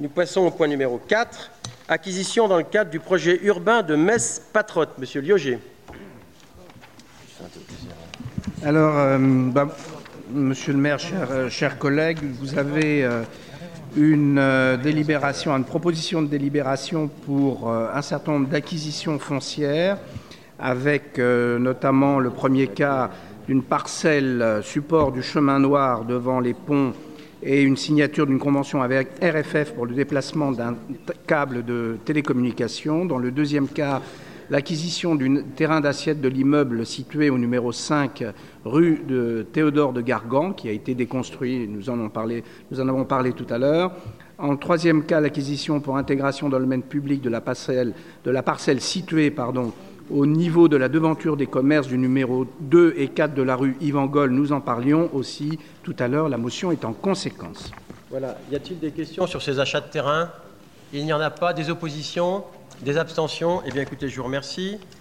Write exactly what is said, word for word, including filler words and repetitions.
Nous passons au point numéro quatre, acquisition dans le cadre du projet urbain de Metz-Patrotte. Monsieur Lioger. Alors, euh, bah, Monsieur le maire, chers chers collègues, vous avez euh, une euh, délibération, une proposition de délibération pour euh, un certain nombre d'acquisitions foncières, avec euh, notamment le premier cas d'une parcelle euh, support du chemin noir devant les ponts et une signature d'une convention avec R F F pour le déplacement d'un câble de télécommunication. Dans le deuxième cas, l'acquisition du terrain d'assiette de l'immeuble situé au numéro cinq rue de Théodore de Gargan, qui a été déconstruit, nous en, avons parlé, nous en avons parlé tout à l'heure. En troisième cas, l'acquisition pour intégration dans le domaine public de la parcelle, de la parcelle située pardon, au niveau de la devanture des commerces du numéro deux et quatre de la rue Yvan Goll. Nous en parlions aussi tout à l'heure. La motion est en conséquence. Voilà. Y a-t-il des questions sur ces achats de terrain? Il n'y en a pas. Des oppositions? Des abstentions? Eh bien, écoutez, je vous remercie.